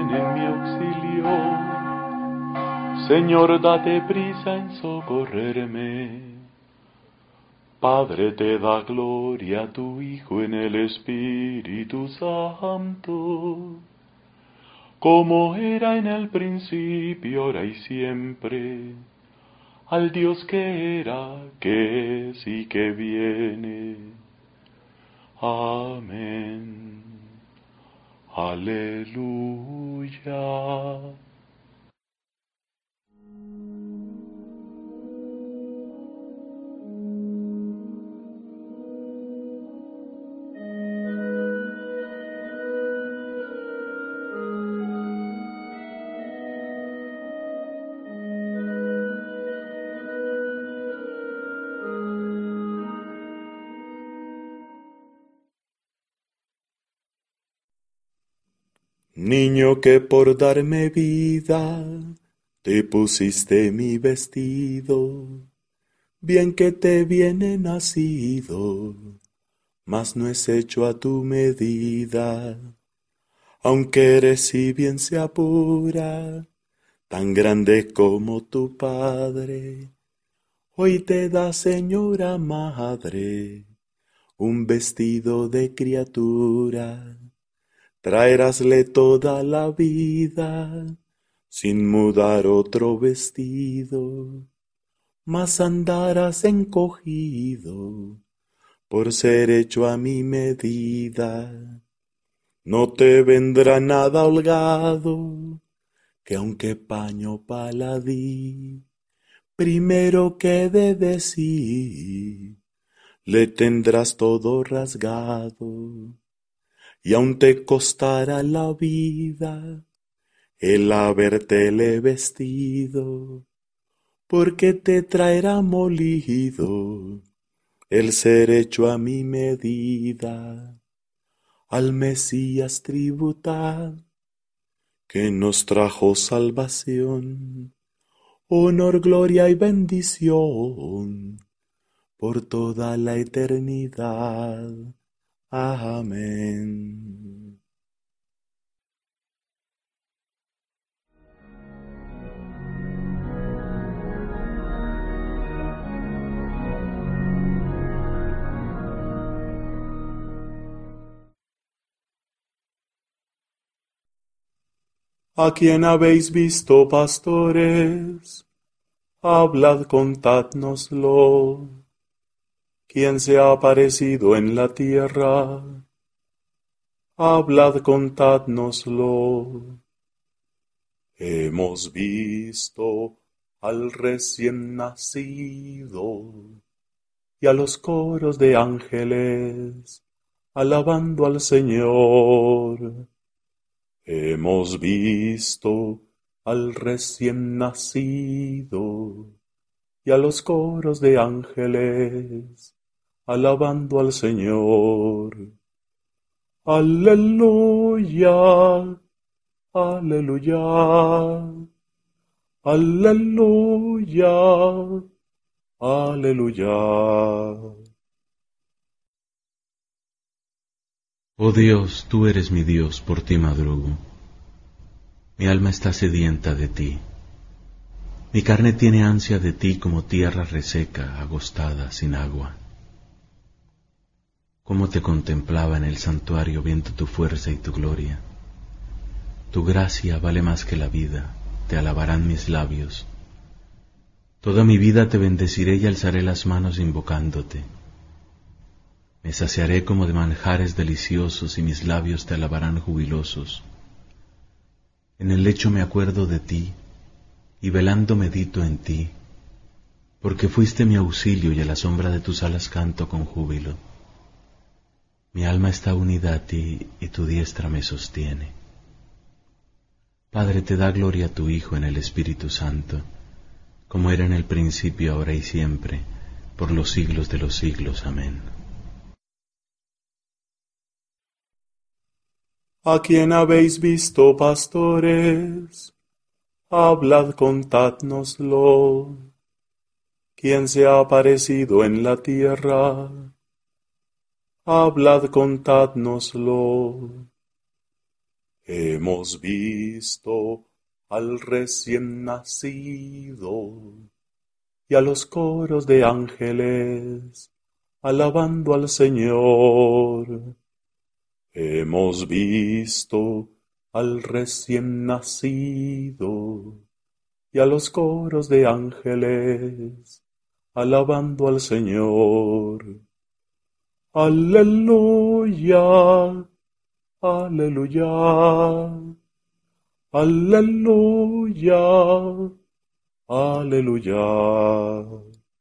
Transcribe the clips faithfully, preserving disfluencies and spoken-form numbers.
ven en mi auxilio. Señor, date prisa en socorrerme. Padre, te da gloria a tu Hijo en el Espíritu Santo, como era en el principio, ahora y siempre, al Dios que era, que es y que viene. Amén. Aleluya. Niño que por darme vida te pusiste mi vestido, bien que te viene nacido, mas no es hecho a tu medida. Aunque eres si bien se apura, tan grande como tu Padre, hoy te da, Señora Madre, un vestido de criatura. Traerásle toda la vida, sin mudar otro vestido, mas andarás encogido, por ser hecho a mi medida. No te vendrá nada holgado, que aunque paño paladí, primero que de decir, le tendrás todo rasgado. Y aun te costará la vida el habértele vestido, porque te traerá molido el ser hecho a mi medida. Al Mesías tributad, que nos trajo salvación, honor, gloria y bendición por toda la eternidad. Amén. ¿A quién habéis visto, pastores? Hablad, contádnoslo. ¿Quién se ha aparecido en la tierra? Hablad, contádnoslo. Hemos visto al recién nacido y a los coros de ángeles alabando al Señor. Hemos visto al recién nacido y a los coros de ángeles alabando al Señor. Aleluya, aleluya, aleluya, aleluya. Oh Dios, tú eres mi Dios, por ti madrugo. Mi alma está sedienta de ti. Mi carne tiene ansia de ti como tierra reseca, agostada, sin agua. Cómo te contemplaba en el santuario viendo tu fuerza y tu gloria. Tu gracia vale más que la vida, te alabarán mis labios. Toda mi vida te bendeciré y alzaré las manos invocándote. Me saciaré como de manjares deliciosos y mis labios te alabarán jubilosos. En el lecho me acuerdo de ti y velando medito en ti, porque fuiste mi auxilio y a la sombra de tus alas canto con júbilo. Mi alma está unida a ti y tu diestra me sostiene. Padre, te da gloria a tu Hijo en el Espíritu Santo, como era en el principio, ahora y siempre, por los siglos de los siglos. Amén. ¿A quién habéis visto, pastores? Hablad, contádnoslo. ¿Quién se ha aparecido en la tierra? Hablad, contádnoslo. Hemos visto al recién nacido y a los coros de ángeles alabando al Señor. Hemos visto al recién nacido y a los coros de ángeles alabando al Señor. Aleluya, aleluya, aleluya, aleluya.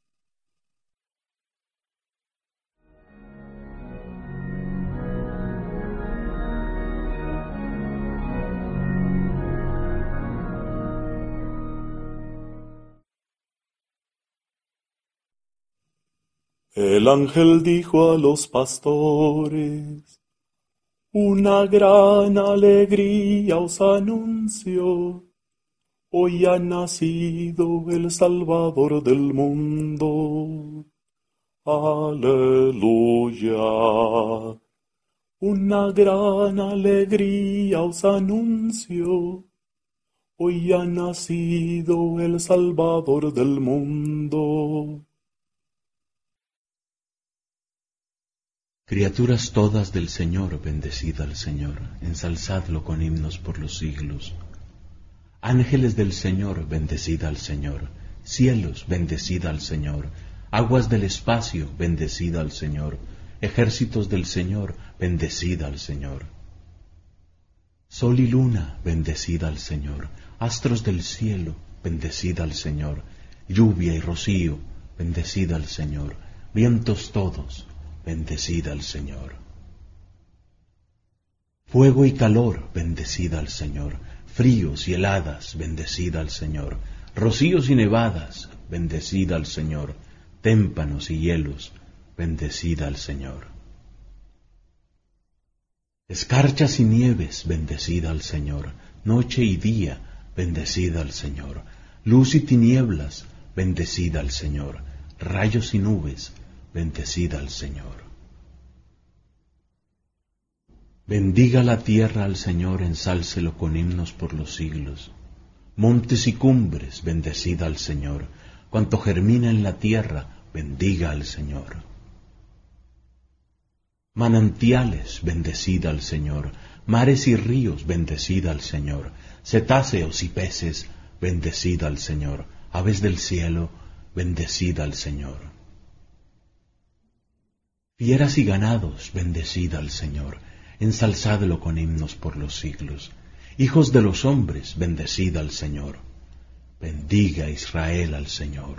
El ángel dijo a los pastores: una gran alegría os anuncio, hoy ha nacido el Salvador del mundo. Aleluya. Una gran alegría os anuncio, hoy ha nacido el Salvador del mundo. Criaturas todas del Señor, bendecid al Señor, ensalzadlo con himnos por los siglos. Ángeles del Señor, bendecid al Señor. Cielos, bendecid al Señor. Aguas del espacio, bendecid al Señor. Ejércitos del Señor, bendecid al Señor. Sol y luna, bendecid al Señor. Astros del cielo, bendecid al Señor. Lluvia y rocío, bendecid al Señor. Vientos todos, bendecid al Señor. Fuego y calor, bendecid al Señor. Fríos y heladas, bendecid al Señor. Rocíos y nevadas, bendecid al Señor. Témpanos y hielos, bendecid al Señor. Escarchas y nieves, bendecid al Señor. Noche y día, bendecid al Señor. Luz y tinieblas, bendecid al Señor. Rayos y nubes, bendecid al Señor. Bendiga la tierra al Señor, ensálcelo con himnos por los siglos. Montes y cumbres, bendecid al Señor. Cuanto germina en la tierra, bendiga al Señor. Manantiales, bendecid al Señor. Mares y ríos, bendecid al Señor. Cetáceos y peces, bendecid al Señor. Aves del cielo, bendecid al Señor. Fieras y ganados, bendecid al Señor. Ensalzadlo con himnos por los siglos. Hijos de los hombres, bendecid al Señor. Bendiga Israel al Señor.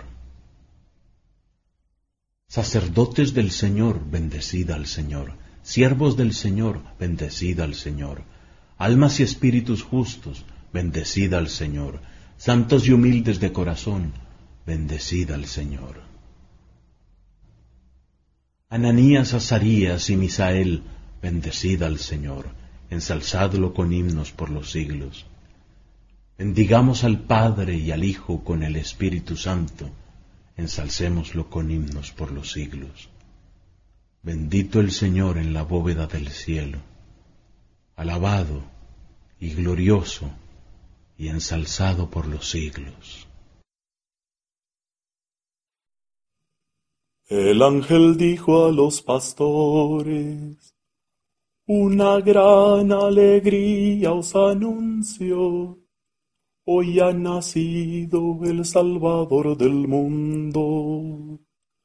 Sacerdotes del Señor, bendecid al Señor. Siervos del Señor, bendecid al Señor. Almas y espíritus justos, bendecid al Señor. Santos y humildes de corazón, bendecid al Señor. Ananías, Azarías y Misael, bendecid al Señor. Ensalzadlo con himnos por los siglos. Bendigamos al Padre y al Hijo con el Espíritu Santo. Ensalcémoslo con himnos por los siglos. Bendito el Señor en la bóveda del cielo. Alabado y glorioso y ensalzado por los siglos. El ángel dijo a los pastores: una gran alegría os anuncio, hoy ha nacido el Salvador del mundo.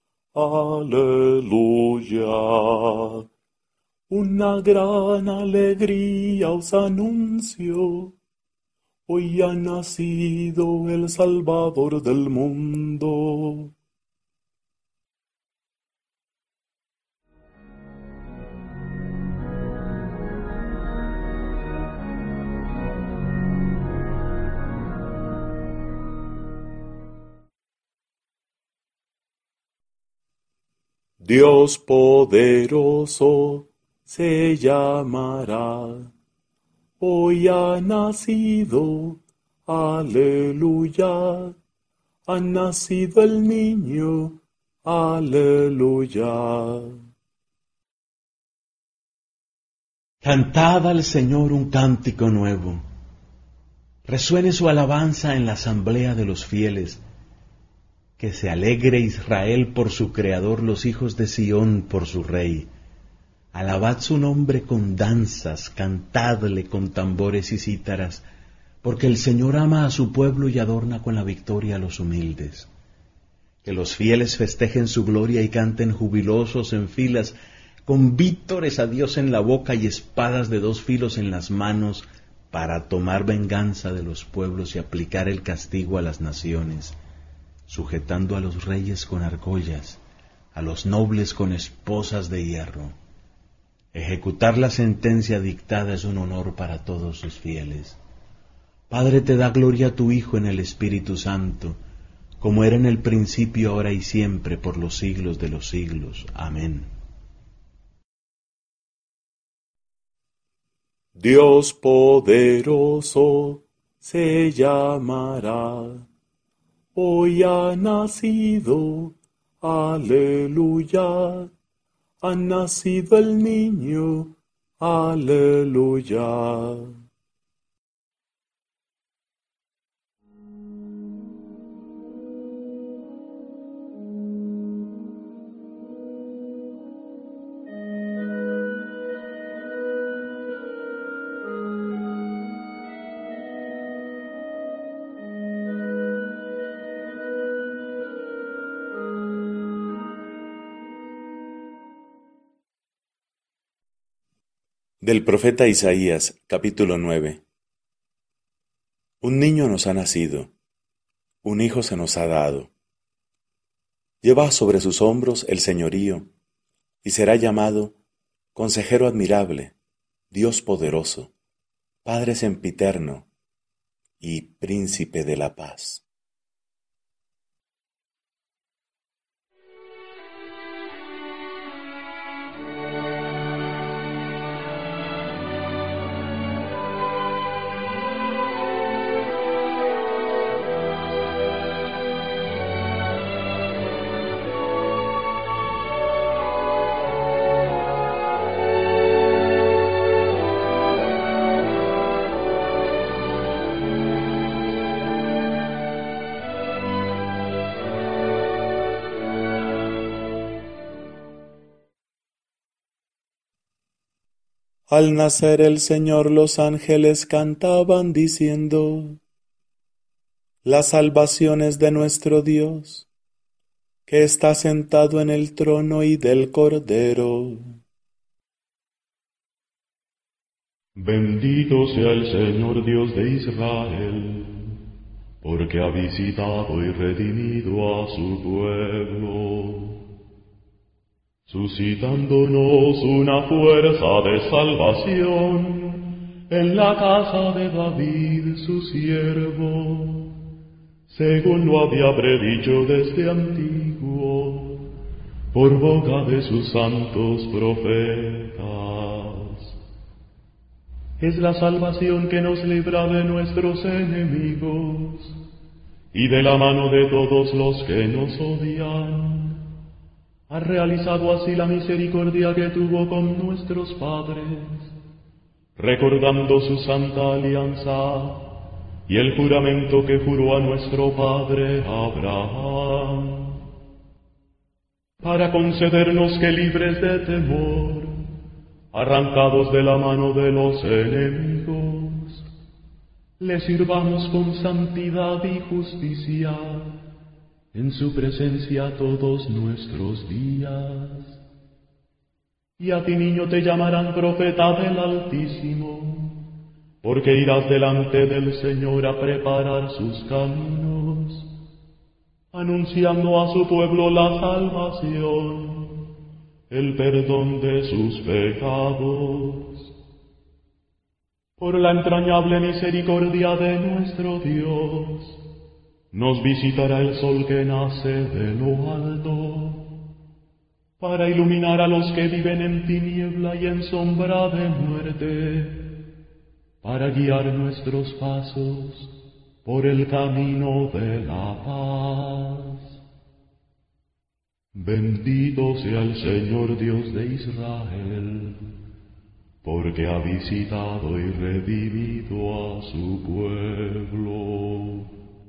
Aleluya. Una gran alegría os anuncio, hoy ha nacido el Salvador del mundo. Dios poderoso se llamará, hoy ha nacido, aleluya, ha nacido el niño, aleluya. Cantad al Señor un cántico nuevo. Resuene su alabanza en la asamblea de los fieles. Que se alegre Israel por su Creador, los hijos de Sión por su Rey. Alabad su nombre con danzas, cantadle con tambores y cítaras, porque el Señor ama a su pueblo y adorna con la victoria a los humildes. Que los fieles festejen su gloria y canten jubilosos en filas, con vítores a Dios en la boca y espadas de dos filos en las manos, para tomar venganza de los pueblos y aplicar el castigo a las naciones, sujetando a los reyes con argollas, a los nobles con esposas de hierro. Ejecutar la sentencia dictada es un honor para todos sus fieles. Padre, te da gloria a tu Hijo en el Espíritu Santo, como era en el principio, ahora y siempre, por los siglos de los siglos. Amén. Dios poderoso se llamará, hoy ha nacido, aleluya, ha nacido el niño, aleluya. Del profeta Isaías, capítulo nueve. Un niño nos ha nacido, un hijo se nos ha dado. Lleva sobre sus hombros el señorío, y será llamado Consejero admirable, Dios poderoso, Padre sempiterno y Príncipe de la paz. Al nacer el Señor, los ángeles cantaban diciendo: La salvación es de nuestro Dios, que está sentado en el trono y del Cordero. Bendito sea el Señor Dios de Israel, porque ha visitado y redimido a su pueblo, suscitándonos una fuerza de salvación en la casa de David su siervo, según lo había predicho desde antiguo, por boca de sus santos profetas. Es la salvación que nos libra de nuestros enemigos y de la mano de todos los que nos odian. Ha realizado así la misericordia que tuvo con nuestros padres, recordando su santa alianza y el juramento que juró a nuestro padre Abraham, para concedernos que, libres de temor, arrancados de la mano de los enemigos, le sirvamos con santidad y justicia en su presencia todos nuestros días. Y a ti, niño, te llamarán profeta del Altísimo, porque irás delante del Señor a preparar sus caminos, anunciando a su pueblo la salvación, el perdón de sus pecados. Por la entrañable misericordia de nuestro Dios, nos visitará el sol que nace de lo alto, para iluminar a los que viven en tiniebla y en sombra de muerte, para guiar nuestros pasos por el camino de la paz. Bendito sea el Señor Dios de Israel, porque ha visitado y redimido a su pueblo.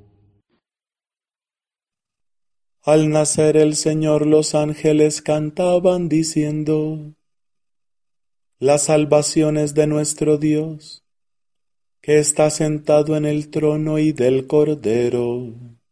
Al nacer el Señor, los ángeles cantaban diciendo: La salvación es de nuestro Dios, que está sentado en el trono y del Cordero.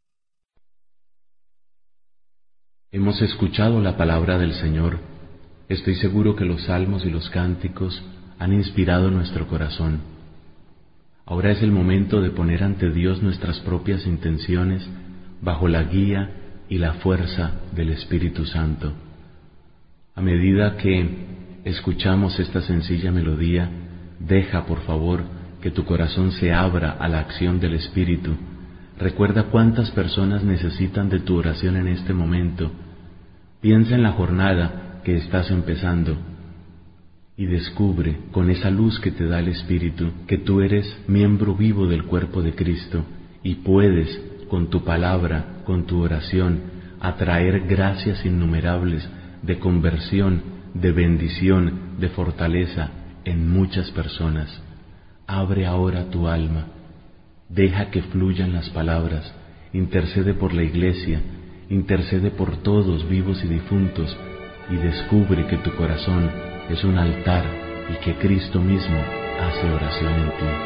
Hemos escuchado la palabra del Señor. Estoy seguro que los salmos y los cánticos han inspirado nuestro corazón. Ahora es el momento de poner ante Dios nuestras propias intenciones bajo la guía y la fuerza del Espíritu Santo. A medida que escuchamos esta sencilla melodía, deja, por favor, que tu corazón se abra a la acción del Espíritu. Recuerda cuántas personas necesitan de tu oración en este momento. Piensa en la jornada que estás empezando y descubre con esa luz que te da el Espíritu que tú eres miembro vivo del cuerpo de Cristo y puedes, con tu palabra, con tu oración, atraer gracias innumerables de conversión, de bendición, de fortaleza en muchas personas. Abre ahora tu alma, deja que fluyan las palabras, intercede por la Iglesia, intercede por todos vivos y difuntos, y descubre que tu corazón es un altar y que Cristo mismo hace oración en ti.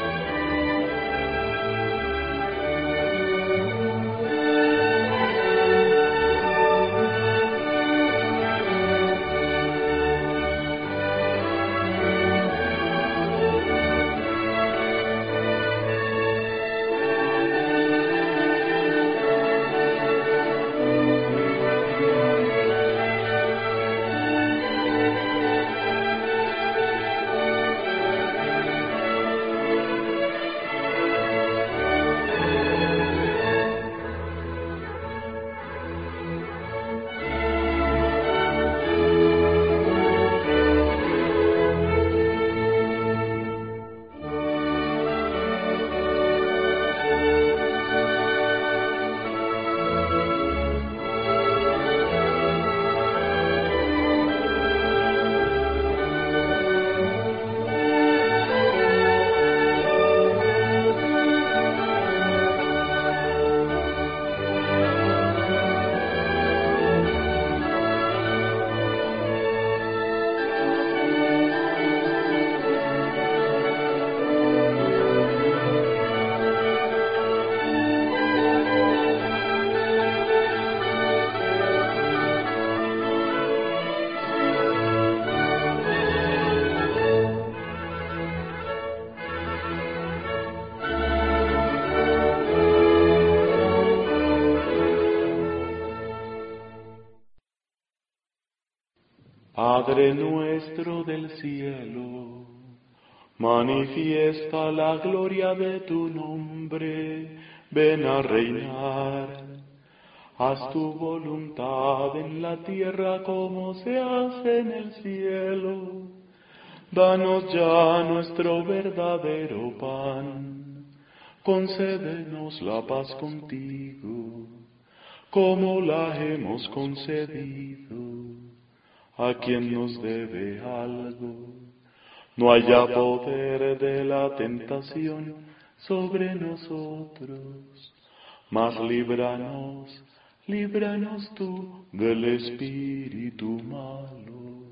Padre nuestro del cielo, manifiesta la gloria de tu nombre, ven a reinar. Haz tu voluntad en la tierra como se hace en el cielo. Danos ya nuestro verdadero pan, concédenos la paz contigo, como la hemos concedido a quien nos debe algo. No haya poder de la tentación sobre nosotros, mas líbranos, líbranos tú del espíritu malo.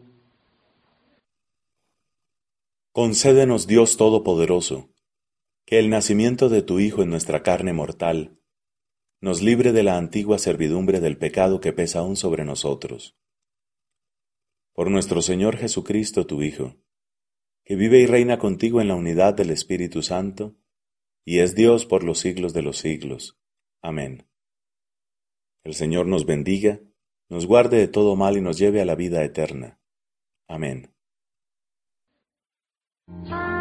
Concédenos, Dios Todopoderoso, que el nacimiento de tu Hijo en nuestra carne mortal nos libre de la antigua servidumbre del pecado que pesa aún sobre nosotros. Por nuestro Señor Jesucristo, tu Hijo, que vive y reina contigo en la unidad del Espíritu Santo, y es Dios por los siglos de los siglos. Amén. El Señor nos bendiga, nos guarde de todo mal y nos lleve a la vida eterna. Amén.